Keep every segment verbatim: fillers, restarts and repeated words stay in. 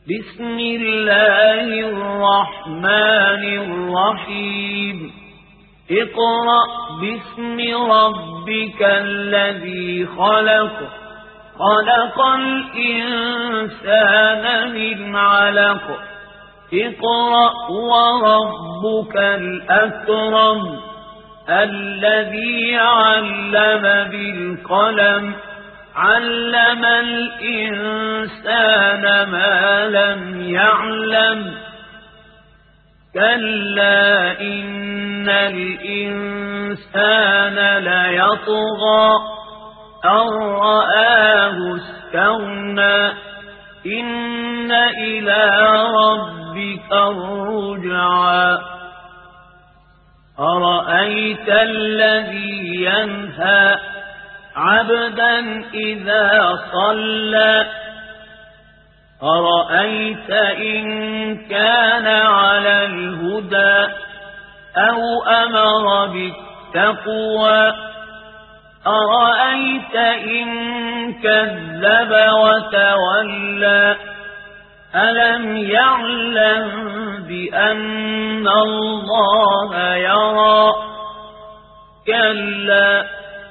بسم الله الرحمن الرحيم اقرأ باسم ربك الذي خلق خلق الإنسان من علق اقرأ وربك الأكرم الذي علم بالقلم علم الإنسان ما لم يعلم كلا إن الإنسان ليطغى أن رآه استغنى إن إلى ربك الرجعى أرأيت الذي ينهى عبدا إذا صلى أرأيت إن كان على الهدى أو أمر بالتقوى أرأيت إن كذب وتولى ألم يعلم بأن الله يرى كلا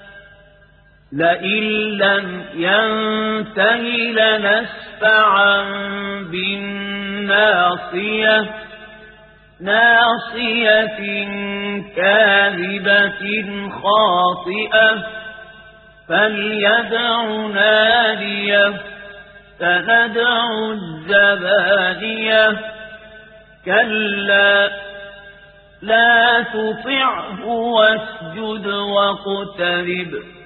لئن لم ينته لنسفعا بالناصية ناصية كاذبة خاطئة فليدع ناديه سندع الزبانية كلا لا تطعه واسجد واقترب